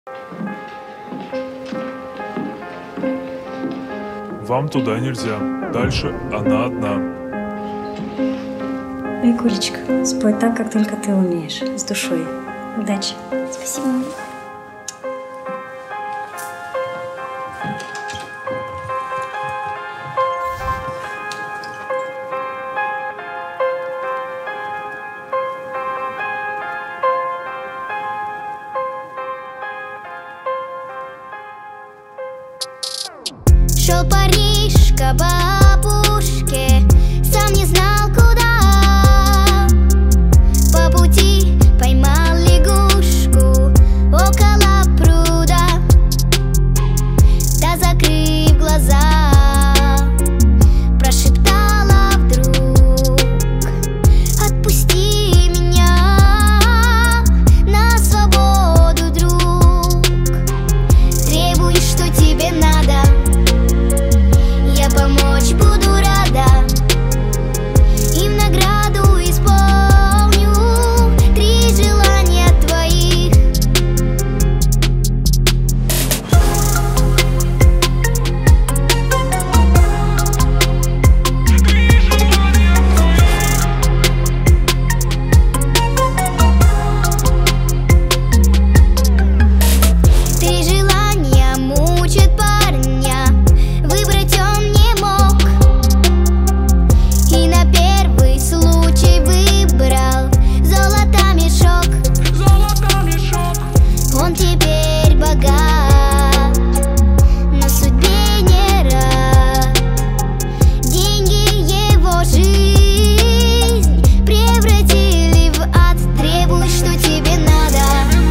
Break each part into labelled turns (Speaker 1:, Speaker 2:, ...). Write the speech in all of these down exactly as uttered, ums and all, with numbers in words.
Speaker 1: Вам туда нельзя. Дальше она одна.
Speaker 2: Викулечка, спой так, как только ты умеешь. С душой. Удачи.
Speaker 3: Спасибо. Шел Париж к бабушке, сам не знал куда. По пути поймал лягушку около пруда. Да, закрыв глаза, прошептала вдруг: отпусти меня на свободу, друг. Требуй, что тебе надо, я помочь буду рада, и в награду исполню три желания твоих. Три желания мучат парня, выбрать он не мог, и на первый случай выбрал золото мешок.
Speaker 1: Золото мешок.
Speaker 3: Он теперь богат, но судьбе не рад. Деньги его жизнь превратили в ад. Требуй, что тебе надо,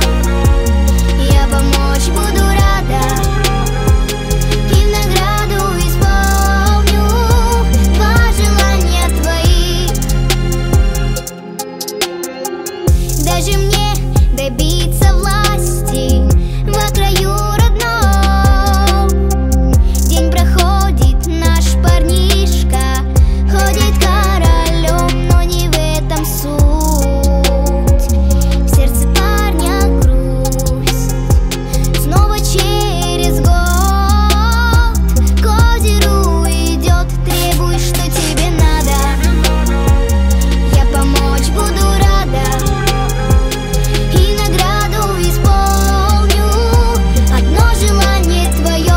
Speaker 3: я помочь буду рада, и в награду исполню два желания твоих. Даже мне добиться власти во краю родном. День проходит, наш парнишка ходит королем, но не в этом суть. В сердце парня грусть. Снова через год к озеру идет. Требуй, что тебе надо, я помочь буду рада, и в награду исполню одно желание твое.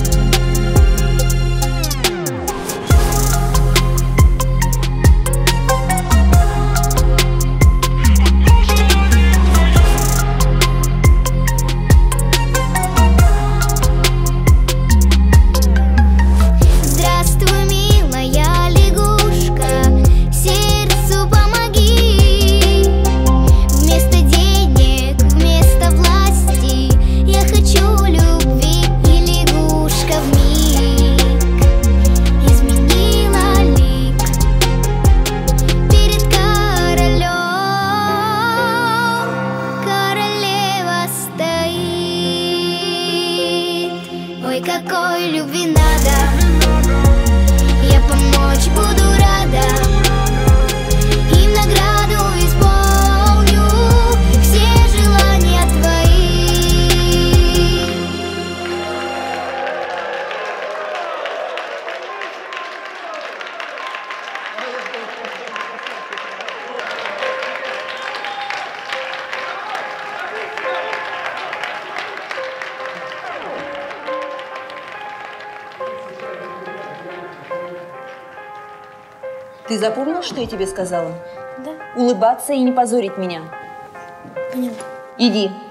Speaker 3: Здравствуй, милая лягушка, сердцу помоги. Вместо денег, вместо власти я хочу любви, и лягушка вмиг изменила лик перед королем. Королева стоит. Ой, какой любви надо, я помочь буду рада, и в награду исполню все желания твои.
Speaker 4: Ты запомнил, что я тебе сказала?
Speaker 2: Да.
Speaker 4: Улыбаться и не позорить меня.
Speaker 2: Поняла.
Speaker 4: Иди.